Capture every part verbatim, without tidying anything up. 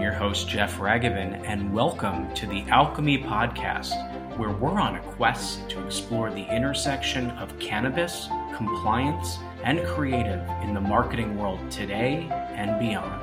your host, Jeff Ragavin, and welcome to the Alchemy Podcast, where we're on a quest to explore the intersection of cannabis, compliance, and creative in the marketing world today and beyond.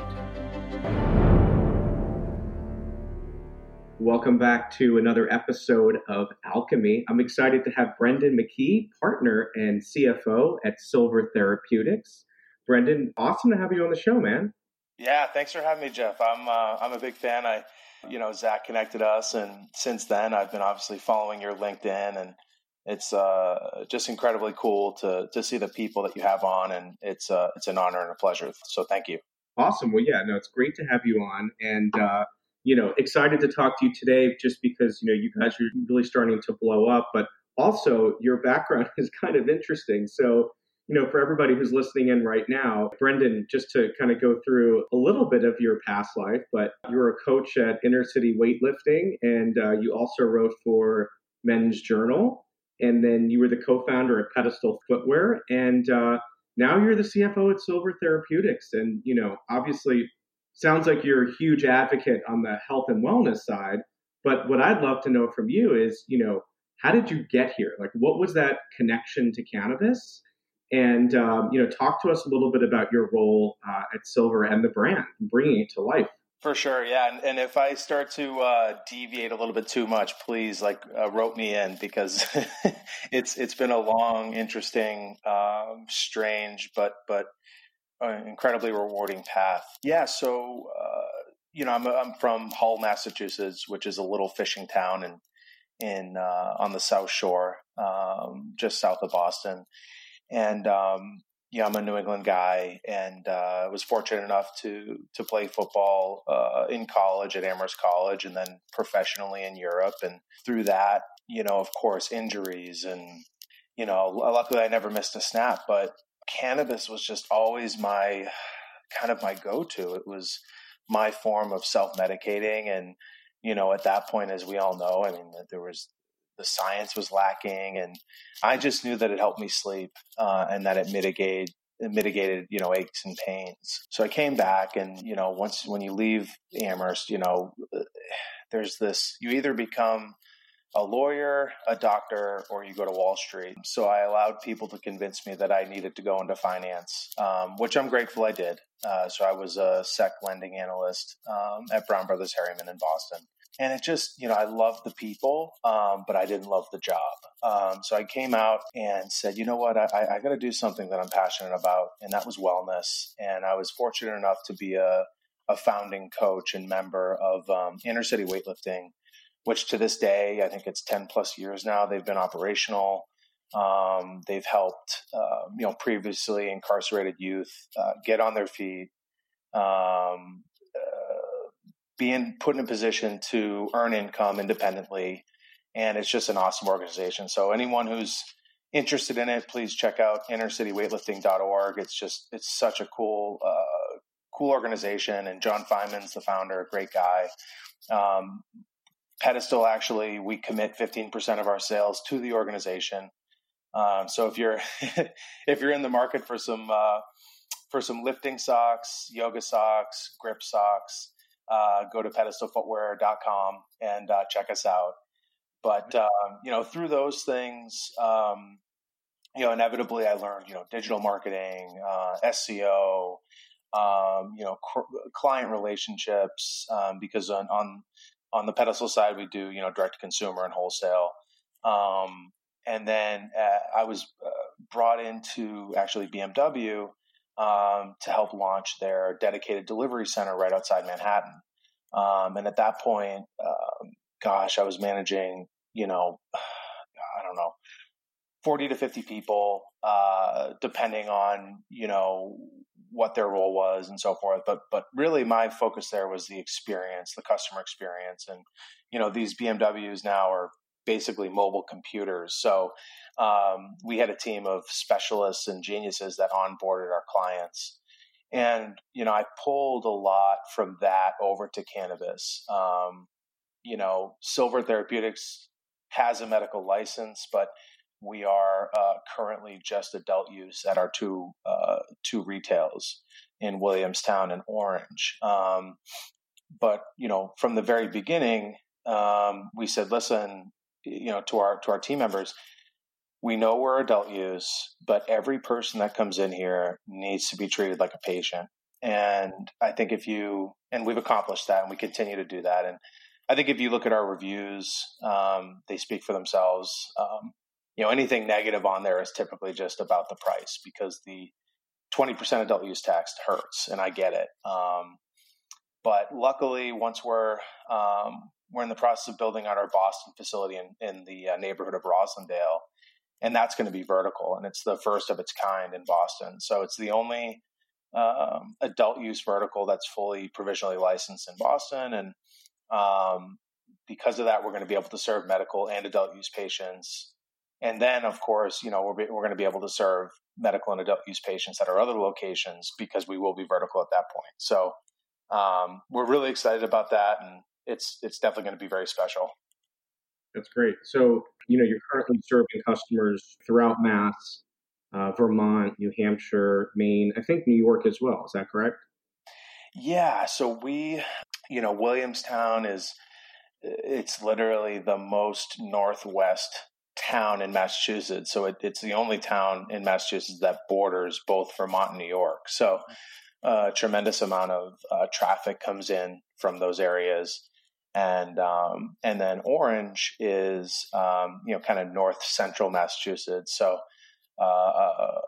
Welcome back to another episode of Alchemy. I'm excited to have Brendan McKee, partner and C F O at Silver Therapeutics. Brendan, awesome to have you on the show, man. Yeah, thanks for having me, Jeff. I'm uh, I'm a big fan. I, you know, Zach connected us, and since then I've been obviously following your LinkedIn, and it's uh, just incredibly cool to to see the people that you have on, and it's uh, it's an honor and a pleasure. So thank you. Awesome. Well, yeah, no, it's great to have you on, and uh, you know, excited to talk to you today, just because you know you guys are really starting to blow up, but also your background is kind of interesting. So. You know, for everybody who's listening in right now, Brendan, just to kind of go through a little bit of your past life, but you were a coach at Inner City Weightlifting, and uh, you also wrote for Men's Journal, and then you were the co-founder of Pedestal Footwear, and uh, now you're the C F O at Silver Therapeutics. And, you know, obviously sounds like you're a huge advocate on the health and wellness side, but what I'd love to know from you is, you know, how did you get here? Like, what was that connection to cannabis? And, um, you know, talk to us a little bit about your role uh, at Silver and the brand, bringing it to life. For sure, yeah. And, and if I start to uh, deviate a little bit too much, please, like, uh, rope me in, because it's it's been a long, interesting, um, strange, but but uh, incredibly rewarding path. Yeah. So, uh, you know, I'm I'm from Hull, Massachusetts, which is a little fishing town in in uh, on the South Shore, um, just south of Boston. And, um, yeah, I'm a New England guy, and uh, was fortunate enough to to play football uh, in college at Amherst College, and then professionally in Europe. And through that, you know, of course, injuries, and, you know, luckily I never missed a snap, but cannabis was just always my kind of my go-to. It was my form of self-medicating. And, you know, at that point, as we all know, I mean, there was the science was lacking, and I just knew that it helped me sleep, uh, and that it mitigated, it mitigated, you know, aches and pains. So I came back, and, you know, once, when you leave Amherst, you know, there's this, you either become a lawyer, a doctor, or you go to Wall Street. So I allowed people to convince me that I needed to go into finance, um, which I'm grateful I did. Uh, so I was a sec lending analyst um, at Brown Brothers Harriman in Boston. And it just, you know, I loved the people, um, but I didn't love the job. Um, so I came out and said, you know what, I, I got to do something that I'm passionate about. And that was wellness. And I was fortunate enough to be a, a founding coach and member of um, Inner City Weightlifting, which to this day, I think it's ten plus years now, they've been operational. Um, they've helped, uh, you know, previously incarcerated youth uh, get on their feet, um, being put in a position to earn income independently. And it's just an awesome organization. So anyone who's interested in it, please check out inner city weightlifting dot org. It's just, it's such a cool, uh, cool organization. And John Feynman's the founder, a great guy. Um, Pedestal, actually, we commit fifteen percent of our sales to the organization. Um, so if you're, if you're in the market for some, uh, for some lifting socks, yoga socks, grip socks, Uh, go to pedestal footwear dot com and uh, check us out. But, um, you know, through those things, um, you know, inevitably I learned, you know, digital marketing, uh, S E O, um, you know, cr- client relationships, um, because on, on, on the Pedestal side, we do, you know, direct to consumer and wholesale. Um, and then uh, I was uh, brought into actually B M W Um, to help launch their dedicated delivery center right outside Manhattan. Um, and at that point, um, gosh, I was managing, you know, I don't know, forty to fifty people, uh, depending on, you know, what their role was and so forth. But, but really my focus there was the experience, the customer experience. And, you know, these B M Ws now are basically mobile computers. So um, we had a team of specialists and geniuses that onboarded our clients. And, you know, I pulled a lot from that over to cannabis. Um, you know, Silver Therapeutics has a medical license, but we are uh, currently just adult use at our two uh, two retails in Williamstown and Orange. Um, but, you know, from the very beginning, um, we said, listen, you know, to our, to our team members, we know we're adult use, but every person that comes in here needs to be treated like a patient. And I think if you, and we've accomplished that and we continue to do that. And I think if you look at our reviews, um, they speak for themselves. Um, you know, anything negative on there is typically just about the price, because the twenty percent adult use tax hurts, and I get it. Um, but luckily, once we're um, we're in the process of building out our Boston facility in, in the uh, neighborhood of Roslindale, and that's going to be vertical, and it's the first of its kind in Boston. So it's the only um, adult use vertical that's fully provisionally licensed in Boston, and um, because of that, we're going to be able to serve medical and adult use patients. And then, of course, you know, we're, we're going to be able to serve medical and adult use patients at our other locations, because we will be vertical at that point. So um, we're really excited about that, and it's it's definitely going to be very special. That's great. So, you know, you're currently serving customers throughout Mass, uh, Vermont, New Hampshire, Maine, I think New York as well. Is that correct? Yeah. So we, you know, Williamstown is, it's literally the most northwest town in Massachusetts. So it, it's the only town in Massachusetts that borders both Vermont and New York. So a tremendous amount of uh, traffic comes in from those areas. And um, and then Orange is, um, you know, kind of north central Massachusetts. So uh, a,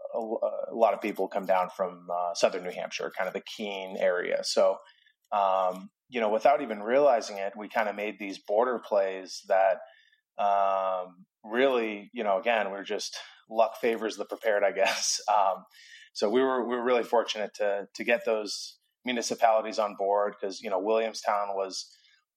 a lot of people come down from uh, southern New Hampshire, kind of the Keene area. So, um, you know, without even realizing it, we kind of made these border plays that um, really, you know, again, we're just luck favors the prepared, I guess. Um, so we were we were really fortunate to to get those municipalities on board, because, you know, Williamstown was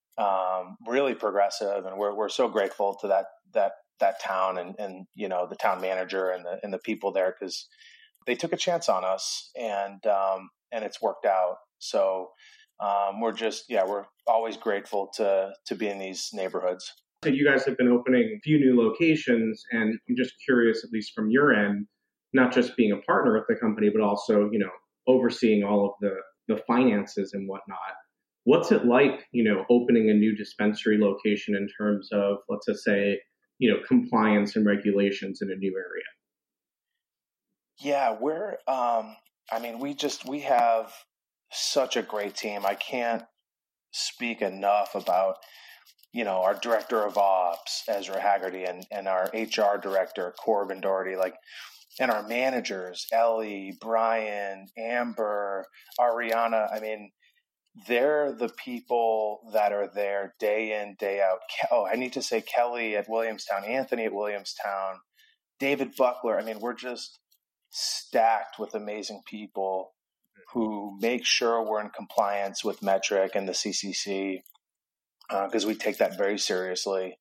um, really progressive, and we're we're so grateful to that that that town and and you know, the town manager and the and the people there, because they took a chance on us, and um, and it's worked out. So um, we're just yeah we're always grateful to to be in these neighborhoods. So you guys have been opening a few new locations, and I'm just curious, at least from your end, not just being a partner with the company, but also, you know, overseeing all of the the finances and whatnot. What's it like, you know, opening a new dispensary location in terms of, let's just say, you know, compliance and regulations in a new area? Yeah, we're, um, I mean, we just, we have such a great team. I can't speak enough about, you know, our director of ops, Ezra Haggerty, and, and our H R director, Corbin Doherty, like, and our managers, Ellie, Brian, Amber, Ariana. I mean, they're the people that are there day in, day out. Oh, I need to say Kelly at Williamstown, Anthony at Williamstown, David Buckler. I mean, we're just stacked with amazing people who make sure we're in compliance with Metric and the C C C, because uh, we take that very seriously.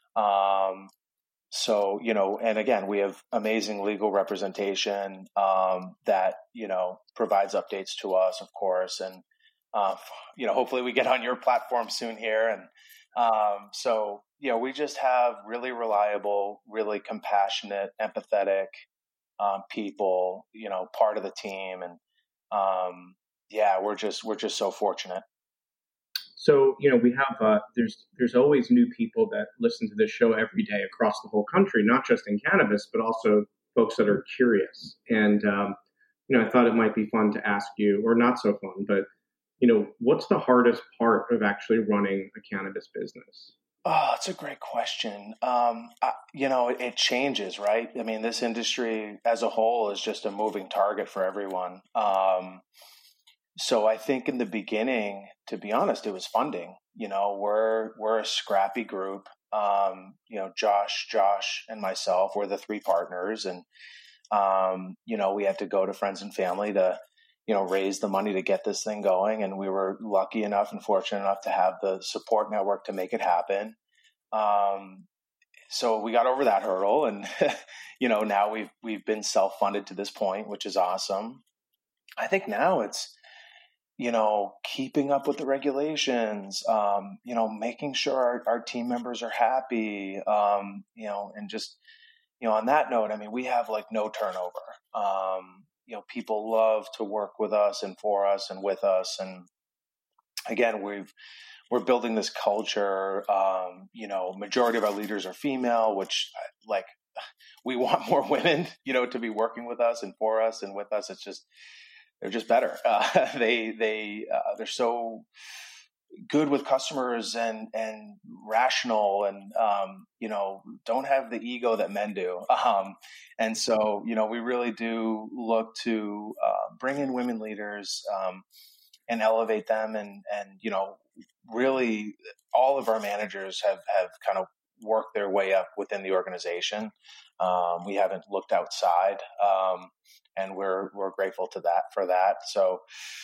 Um, so, you know, and again, we have amazing legal representation um, that, you know, provides updates to us, of course. And, uh, you know, hopefully we get on your platform soon here. And um, so, you know, we just have really reliable, really compassionate, empathetic um, people, you know, part of the team. And um, yeah, we're just, we're just so fortunate. So, you know, we have, uh, there's, there's always new people that listen to this show every day across the whole country, not just in cannabis, but also folks that are curious. And, um, you know, I thought it might be fun to ask you, or not so fun, but, you know, what's the hardest part of actually running a cannabis business? Oh, that's a great question. Um, I, you know, it, it changes, right? I mean, this industry as a whole is just a moving target for everyone. Um, so I think in the beginning, to be honest, it was funding. You know, we're we're a scrappy group. Um, you know, Josh, Josh, and myself, we're the three partners, and um, you know, we had to go to friends and family to, you know, raise the money to get this thing going. And we were lucky enough and fortunate enough to have the support network to make it happen. Um, so we got over that hurdle, and, you know, now we've, we've been self-funded to this point, which is awesome. I think now it's, you know, keeping up with the regulations, um, you know, making sure our, our team members are happy, um, you know, and just, you know, on that note, I mean, we have like no turnover. Um, you know, people love to work with us and for us and with us. And again, we've we're building this culture. Um, you know, majority of our leaders are female, which like we want more women, you know, to be working with us and for us and with us. It's just they're just better. Uh, they they uh, they're so good with customers and and rational and um, you know, don't have the ego that men do. Um, and so you know, we really do look to uh, bring in women leaders um, and elevate them. And and you know, really, all of our managers have have kind of worked their way up within the organization. Um, we haven't looked outside, um, and we're we're grateful to that for that. So,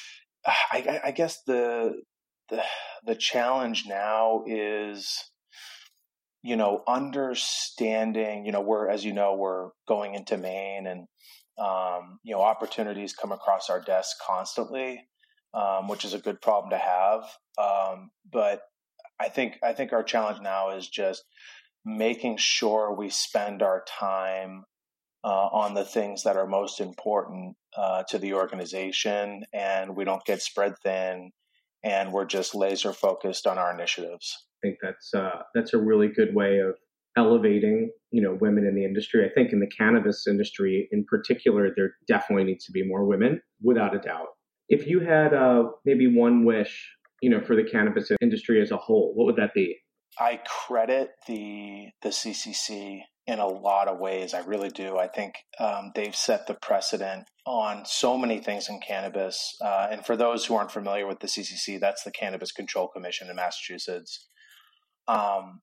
I, I guess the the the challenge now is, you know, understanding. You know, we're as you know, we're going into Maine, and um, you know, opportunities come across our desk constantly, um, which is a good problem to have. Um, but I think I think our challenge now is just making sure we spend our time uh, on the things that are most important uh, to the organization, and we don't get spread thin, and we're just laser focused on our initiatives. I think that's uh, that's a really good way of elevating, you know, women in the industry. I think in the cannabis industry in particular, there definitely needs to be more women, without a doubt. If you had uh, maybe one wish, you know, for the cannabis industry as a whole, what would that be? I credit the the C C C in a lot of ways. I really do. I think um, they've set the precedent on so many things in cannabis. Uh, and for those who aren't familiar with the C C C, that's the Cannabis Control Commission in Massachusetts. Um,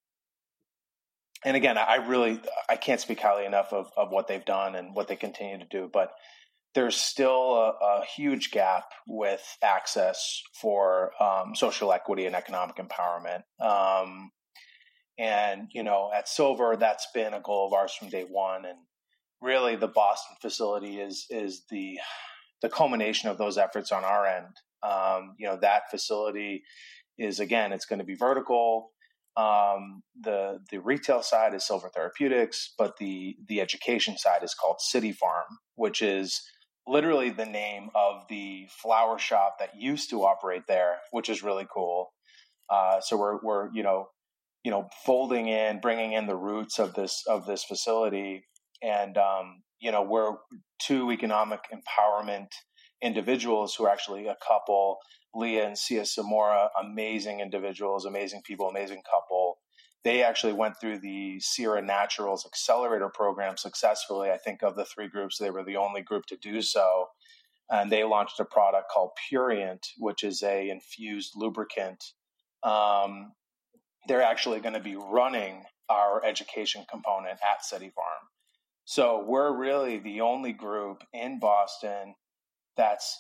and again, I really I can't speak highly enough of, of what they've done and what they continue to do, but there's still a, a huge gap with access for um, social equity and economic empowerment. Um, and, you know, at Silver, that's been a goal of ours from day one. And really the Boston facility is is the the culmination of those efforts on our end. Um, you know, that facility is, again, it's going to be vertical. Um, the the retail side is Silver Therapeutics, but the the education side is called City Farm, which is literally the name of the flower shop that used to operate there, which is really cool. Uh, so we're we're you know you know folding in, bringing in the roots of this of this facility, and um, you know we're two economic empowerment individuals who are actually a couple, Leah and Sia Samora, amazing individuals, amazing people, amazing couple. They actually went through the Sierra Naturals Accelerator program successfully. I think of the three groups, they were the only group to do so. And they launched a product called Purient, which is a infused lubricant. Um, they're actually going to be running our education component at City Farm. So we're really the only group in Boston that's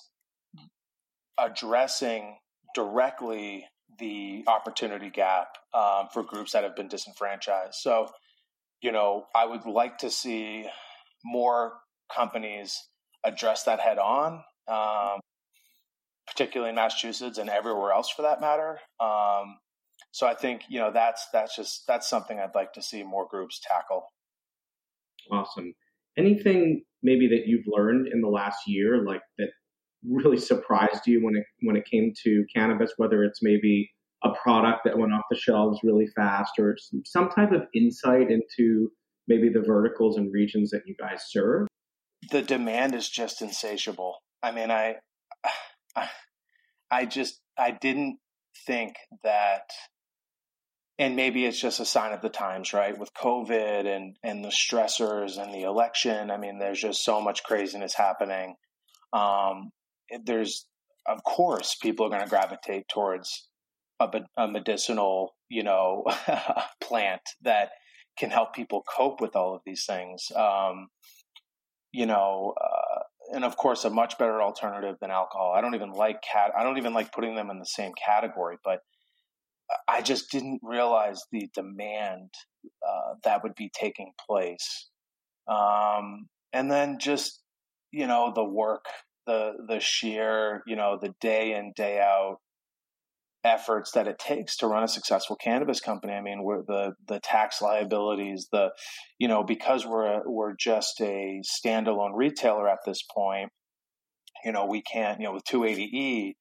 addressing directly the opportunity gap um, for groups that have been disenfranchised. So, you know, I would like to see more companies address that head on, um, particularly in Massachusetts and everywhere else for that matter. Um, so I think, you know, that's that's just that's something I'd like to see more groups tackle. Awesome. Anything maybe that you've learned in the last year, like that really surprised you when it when it came to cannabis, whether it's maybe a product that went off the shelves really fast or some, some type of insight into maybe the verticals and regions that you guys serve? The demand is just insatiable. I mean, I, I, I just, I didn't think that, and maybe it's just a sign of the times, right? With COVID and, and the stressors and the election. I mean, there's just so much craziness happening. Um, there's, of course, people are going to gravitate towards a, a medicinal, you know, plant that can help people cope with all of these things. Um, you know, uh, and of course, a much better alternative than alcohol. I don't even like cat. I don't even like putting them in the same category, but I just didn't realize the demand uh, that would be taking place. Um, and then just, you know, the work, the the sheer, you know, the day in, day out efforts that it takes to run a successful cannabis company. I mean, we're the the tax liabilities, the, you know, because we're a, we're just a standalone retailer at this point, you know, we can't, you know, with two eighty E,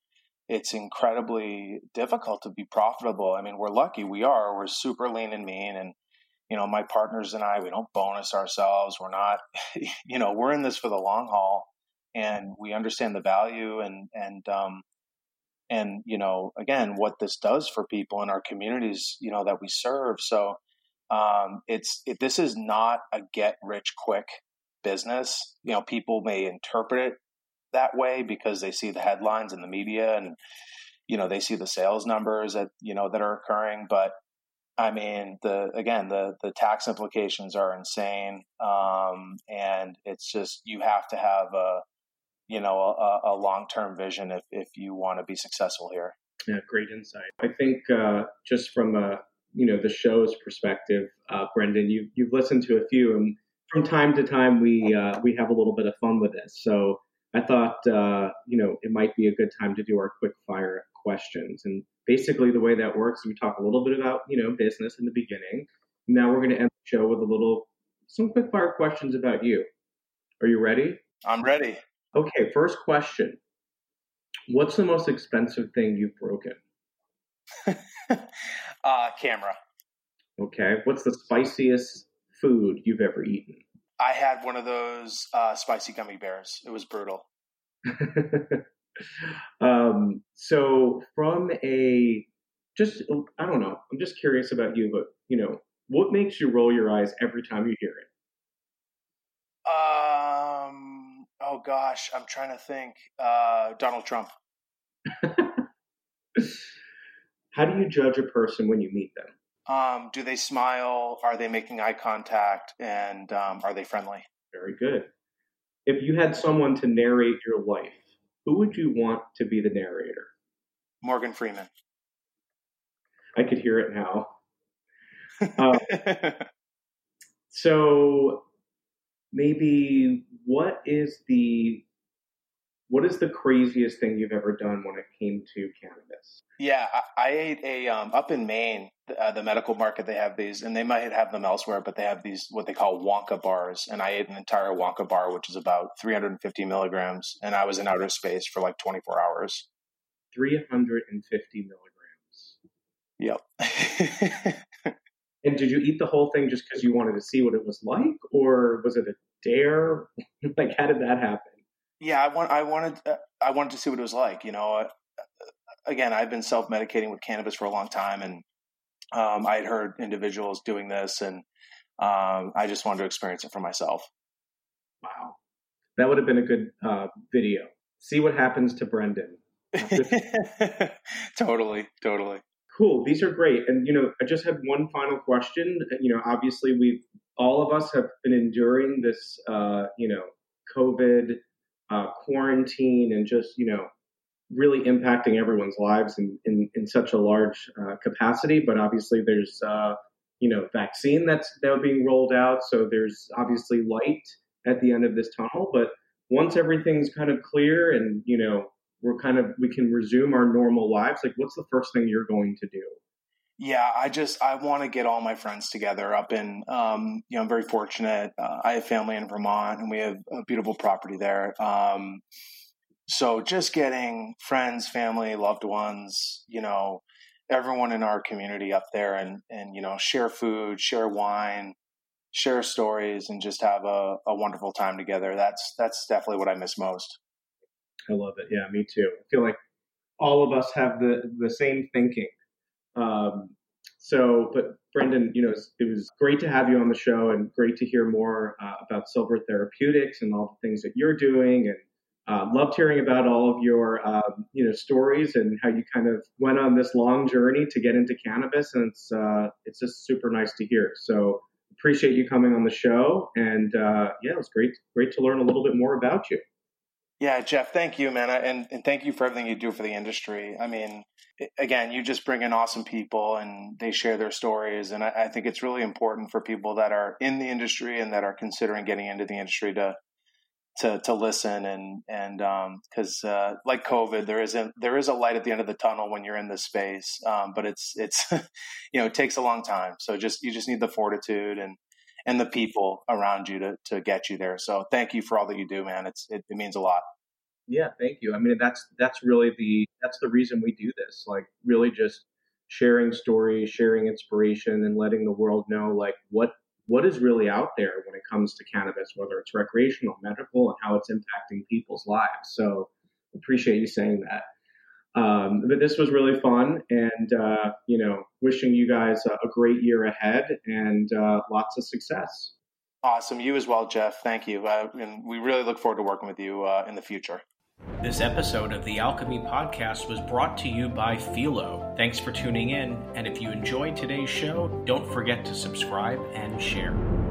it's incredibly difficult to be profitable. I mean, we're lucky we are. We're super lean and mean, and you know, my partners and I, we don't bonus ourselves. We're not, you know, we're in this for the long haul, and we understand the value and and um, and you know, again, what this does for people in our communities, you know, that we serve. So um, it's it, this is not a get rich quick business. You know, people may interpret it that way because they see the headlines in the media and, you know, they see the sales numbers that, you know, that are occurring. But I mean, the, again, the, the tax implications are insane. Um, and it's just, you have to have a, you know, a, a long-term vision if, if you want to be successful here. Yeah. Great insight. I think, uh, just from a, you know, the show's perspective, uh, Brendan, you, you've listened to a few, and from time to time we, uh, we have a little bit of fun with this. So I thought, uh, you know, it might be a good time to do our quick fire questions. And basically the way that works is we talk a little bit about, you know, business in the beginning. Now we're going to end the show with a little, some quick fire questions about you. Are you ready? I'm ready. Okay. First question. What's the most expensive thing you've broken? uh, camera. Okay. What's the spiciest food you've ever eaten? I had one of those uh, spicy gummy bears. It was brutal. um, so from a, just, I don't know, I'm just curious about you, but, you know, what makes you roll your eyes every time you hear it? Um, oh gosh, I'm trying to think. Uh, Donald Trump. How do you judge a person when you meet them? Um, do they smile? Are they making eye contact? And um, are they friendly? Very good. If you had someone to narrate your life, who would you want to be the narrator? Morgan Freeman. I could hear it now. Uh, so maybe what is the what is the craziest thing you've ever done when it came to cannabis? Yeah, I, I ate a um, up in Maine, uh, the medical market. They have these, and they might have them elsewhere, but they have these what they call Wonka bars. And I ate an entire Wonka bar, which is about three hundred fifty milligrams, and I was in outer space for like twenty-four hours. three hundred fifty milligrams. Yep. And did you eat the whole thing just because you wanted to see what it was like, or was it a dare? Like, how did that happen? Yeah, I want. I wanted. Uh, I wanted to see what it was like. You know, uh, again, I've been self-medicating with cannabis for a long time, and um, I had heard individuals doing this, and um, I just wanted to experience it for myself. Wow, that would have been a good uh, video. See what happens to Brendan. Totally, totally. Cool. These are great. And, you know, I just had one final question. You know, obviously we've, all of us have been enduring this, uh, you know, COVID uh, quarantine and just, you know, really impacting everyone's lives in, in, in such a large uh, capacity. But obviously there's, uh, you know, vaccine that's now being rolled out. So there's obviously light at the end of this tunnel. But once everything's kind of clear and, you know, we're kind of, we can resume our normal lives, like what's the first thing you're going to do? Yeah, I just, I want to get all my friends together up in, um, you know, I'm very fortunate. Uh, I have family in Vermont and we have a beautiful property there. Um, so just getting friends, family, loved ones, you know, everyone in our community up there and, and, you know, share food, share wine, share stories, and just have a, a wonderful time together. That's, that's definitely what I miss most. I love it. Yeah, me too. I feel like all of us have the, the same thinking. Um, so, but Brendan, you know, it was great to have you on the show and great to hear more uh, about Silver Therapeutics and all the things that you're doing. And uh, loved hearing about all of your, um, you know, stories and how you kind of went on this long journey to get into cannabis. And it's, uh, it's just super nice to hear. So appreciate you coming on the show. And uh, yeah, it was great, great to learn a little bit more about you. Yeah, Jeff, thank you, man. And, and thank you for everything you do for the industry. I mean, again, you just bring in awesome people and they share their stories. And I, I think it's really important for people that are in the industry and that are considering getting into the industry to to to listen. And and um, because uh, like COVID, there isn't there is a light at the end of the tunnel when you're in this space. Um, but it's it's you know, it takes a long time. So just you just need the fortitude and and the people around you to, to get you there. So thank you for all that you do, man. It's, it, it means a lot. Yeah, thank you. I mean, that's that's really the that's the reason we do this. Like, really, just sharing stories, sharing inspiration, and letting the world know like what what is really out there when it comes to cannabis, whether it's recreational, medical, and how it's impacting people's lives. So, appreciate you saying that. Um, but this was really fun, and uh, you know, wishing you guys a, a great year ahead and uh, lots of success. Awesome. You as well, Jeff. Thank you. Uh, and we really look forward to working with you uh, in the future. This episode of the Alchemy Podcast was brought to you by Philo. Thanks for tuning in, and if you enjoyed today's show, don't forget to subscribe and share.